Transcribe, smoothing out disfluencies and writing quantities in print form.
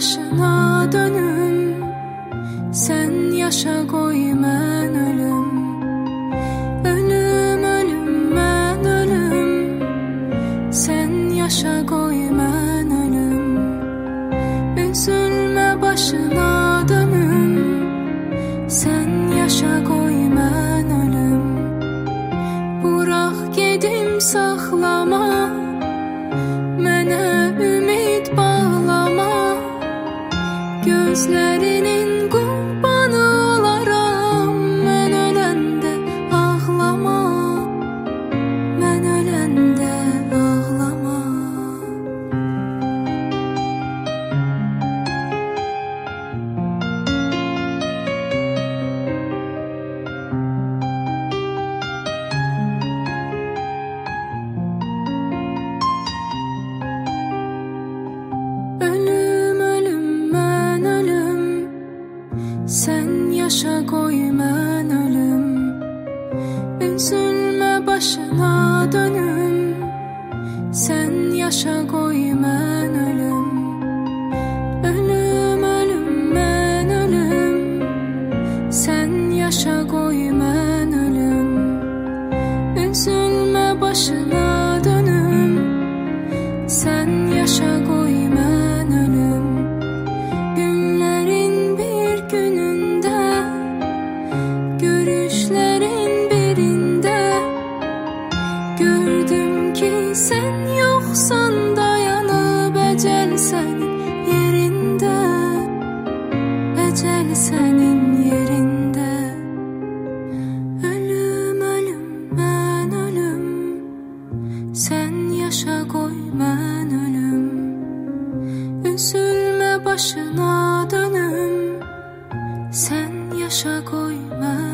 başına dönüm. Sen yaşa koy mən ölüm. Ölüm, ölüm, mən ölüm. Sen yaşa koy mən ölüm. Üzülme başına dönüm. Sen yaşa koy mən ölüm. Bırak gedim saxlama, mənə ümid bağlama. Gözlerinin qurbanı olaram. Mən öləndə ağlama, mən öləndə ağlama. Ölüm, ölüm, mən ölüm. Sen yaşa koy mən ölüm. Üzülme başına dönüm. Sen yaşa koy mən ölüm. Ölüm, ölüm, mən ölüm. Sen yaşa koy mən ölüm. Üzülme başına dönüm. Sen yaşa koy mən ölüm. Günlerin bir gününde, görüşlerin birinde gördüm ki sen yoksan, dayanıp ecel senin yerinde. Ecel senin yerinde. Ölüm, ölüm, mən ölüm. Sen yaşa koy mən ölüm. Üzülme başına dönüm. Sen yaşa koy mən